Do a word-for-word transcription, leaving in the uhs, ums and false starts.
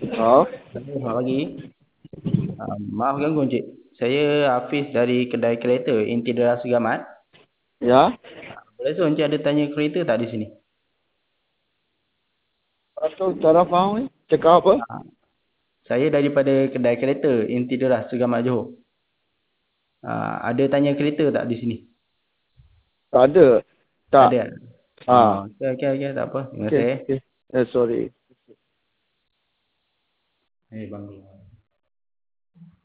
Oh, Selamat pagi. Uh, maaf ganggu Encik. Saya Hafiz dari kedai kereta Intidara Segamat. ya. Boleh so Encik ada tanya kereta tak di sini? Atau cara faham ni? Cakap apa? Uh, saya daripada kedai kereta Intidara Segamat Johor. Uh, ada tanya kereta tak di sini? Tak ada. Tak Tak. ada. Ah, Oh, okey okey okey tak apa. Terima okey. kasih. Okay. Eh, sorry. Eh bang.